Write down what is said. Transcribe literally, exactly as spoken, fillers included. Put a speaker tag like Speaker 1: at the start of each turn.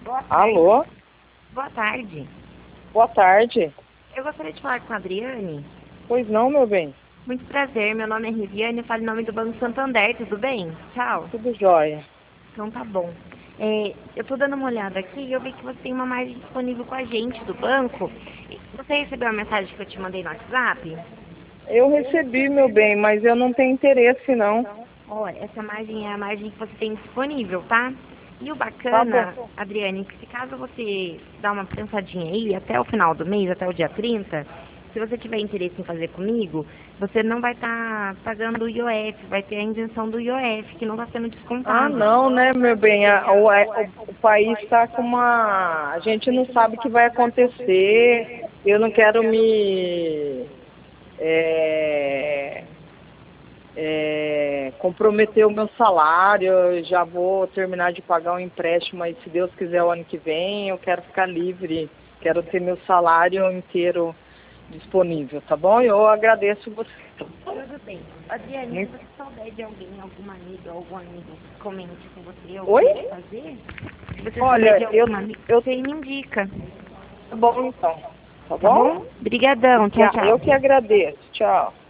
Speaker 1: Boa tarde.
Speaker 2: Alô?
Speaker 1: Boa tarde.
Speaker 2: Boa tarde.
Speaker 1: Eu gostaria de falar com a Adriane.
Speaker 2: Pois não, meu bem?
Speaker 1: Muito prazer, meu nome é Riviane, eu falo em nome do Banco Santander, tudo bem? Tchau.
Speaker 2: Tudo jóia.
Speaker 1: Então tá bom. É, eu tô dando uma olhada aqui e eu vi que você tem uma margem disponível com a gente do banco. Você recebeu a mensagem que eu te mandei no WhatsApp?
Speaker 2: Eu recebi, meu bem, mas eu não tenho interesse, não.
Speaker 1: Olha, essa margem é a margem que você tem disponível, tá? E o
Speaker 2: Tá
Speaker 1: bacana,
Speaker 2: bom.
Speaker 1: Adriane, que se caso você dar uma pensadinha aí, até o final do mês, até o dia trinta, se você tiver interesse em fazer comigo, você não vai estar pagando o I O F, vai ter a isenção do I O F, que não está sendo
Speaker 2: Ah,
Speaker 1: descontado.
Speaker 2: não, né, meu bem? A- o, o, o país está com uma... A gente não sabe o que vai acontecer. Eu não quero me... é, é, comprometer o meu salário. Eu já vou terminar de pagar um empréstimo aí, se Deus quiser, o ano que vem. Eu quero ficar livre. Quero ter meu salário inteiro disponível, tá bom? Eu agradeço você.
Speaker 1: Tudo bem. Adriane, se
Speaker 2: Muito...
Speaker 1: você souber de alguém, alguma amiga, algum amigo que comente com você ou
Speaker 2: Oi?
Speaker 1: queira fazer, se você souber de
Speaker 2: Olha, eu,
Speaker 1: alguma amiga,
Speaker 2: eu...
Speaker 1: você me indica.
Speaker 2: Tá bom, então. Tá
Speaker 1: Tá
Speaker 2: bom?
Speaker 1: bom? Brigadão. Tchau,
Speaker 2: Eu
Speaker 1: tchau.
Speaker 2: que agradeço. Tchau.